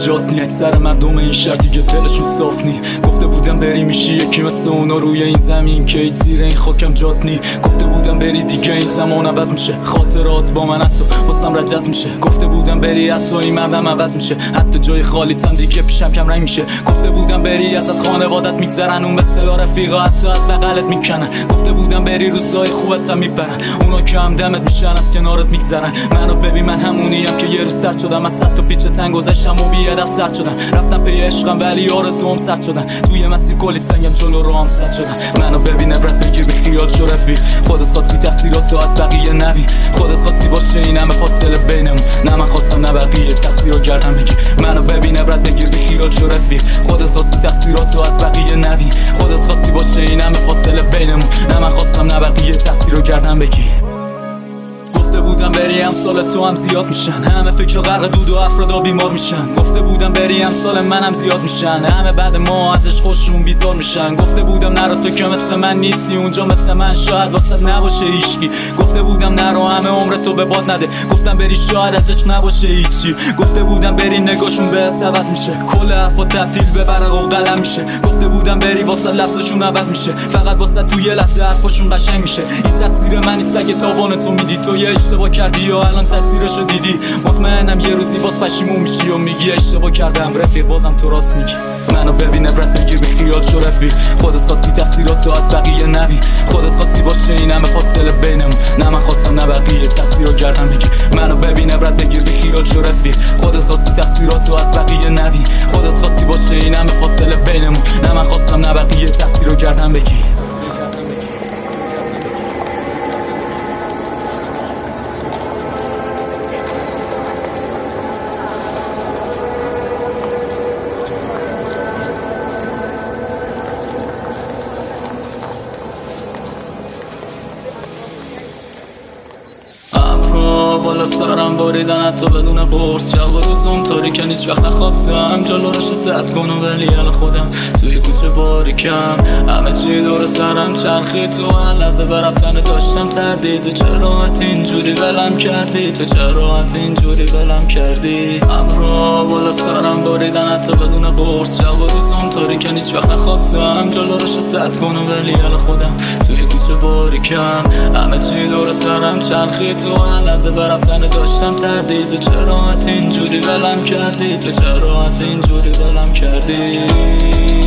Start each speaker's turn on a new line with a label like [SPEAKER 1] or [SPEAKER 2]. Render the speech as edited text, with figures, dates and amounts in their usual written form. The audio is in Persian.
[SPEAKER 1] جات نی. اکثر مردم این شهر دیگه دلشون صاف نی. گفته بودم بری میشی یکی مثل اونا روی این زمین که هیچ زیر این خاکم جات نی. گفته بودم بری دیگه این زمان عوض میشه، خاطرات با من حتی واسم رجز میشه. گفته بودم بری حتی این مردم عوض میشه، حتی جای خالیتم دیگه پیشم کم رنگ میشه. گفته بودم بری ازت خانوادت میگذرن، اون به اصطلاح رفیقا حتی از بغلت میکنن. گفته بودم بری روزای خوبت هم میبرن، اونا که همدمت میشن از کنارت میگذرن. منو ببین من همونیم که یه روز ترد شدم، از صد تا پیچ تنگ گذشتم و بی هدف سرد شدم. رفتم پی عشقم ولی آرزوام سرد شدن، توی مسیر کلی سنگم جلو راهم سد شدن. منو ببین عبرت بگیر بی خیال شو رفیق، خودت خواستی تقصیراتو از بقیه نبین، خودت خواستی باشه این همه فاصله بینمون، نه من خواستم نه بقیه تقصیرو گردن بگیر. منو ببین عبرت بگیر بی خیال شو رفیق، خودت خواستی تقصیراتو از بقیه نبین، خودت خواستی باشه این همه فاصله بینمون، نه من خواستم نه بقیه تقصیرو گردن بگیر. گفته بودم بری امسال تو هم زیاد میشن، همه فکر غرق دود و افرادا بیمار میشن. گفته بودم بری امسال منم زیاد میشن، همه بعد ما ازش خوششون بیزار میشن. گفته بودم نرو تو که مثل من نیستی، اونجا مثل من شاید واسه نباشه هیچکی. گفته بودم نرو همه عمرتو به باد نده، گفتم بری شاید ازش نباشه هیچی. گفته بودم بری نگاهشون بهت عوض میشه، کل حرفا تبدیل به ورق و قلم میشه. گفته بودم بری واسه لفظشون عوض میشه، فقط واسه تو یه لحظه حرفاشون قشنگ میشه. این تقصیر من نیست اگه تاوان تو میدی، تو یه اشتباه کردی یا الان تاثیرشو دیدی. مطمئنم یه روزی باز پشیمون میشی و میگی اشتباه کردم رفیق، بازم تو راست میگی. منو ببین عبرت بگیر بی خیال شو رفیق، خودت خواستی تقصیراتو از بقیه نبین، خودت خواستی باشه این همه فاصله بینمون، نه من خواستم نه بقیه تقصیرو گردن بگیر. منو ببین عبرت بگیر بی خیال شو رفیق، خودت خواستی تقصیراتو از بقیه نبین، خودت خواستی باشه این همه فاصله بینمون، نه من خواستم نه بقیه تقصیرو گردن بگیر. بالا سرم باریدن حتی بدون قرص، شب و روزم تاریکن هیچ وقت نخواستم جلو رشو سد کنم ولی حال خودم توی کوچه باریکم. همه چی دور سرم چرخی، تو هر لحظه برفتن داشتم تردید، تو چرا اینجوری ولم کردی، تو چرا اینجوری ولم کردی. ابرا بالا سرم باریدن حتی بدون قرص، شب و روزم تاریکن هیچ وقت نخواستم جلو رشو سد کنم ولی حال خودم توی کوچه باریکم. همه چی دور سرم چرخی، تو هر لحظه برفتن داشتم تردید، تو چرا اینجوری ولم کردی، تو چرا اینجوری ولم کردی.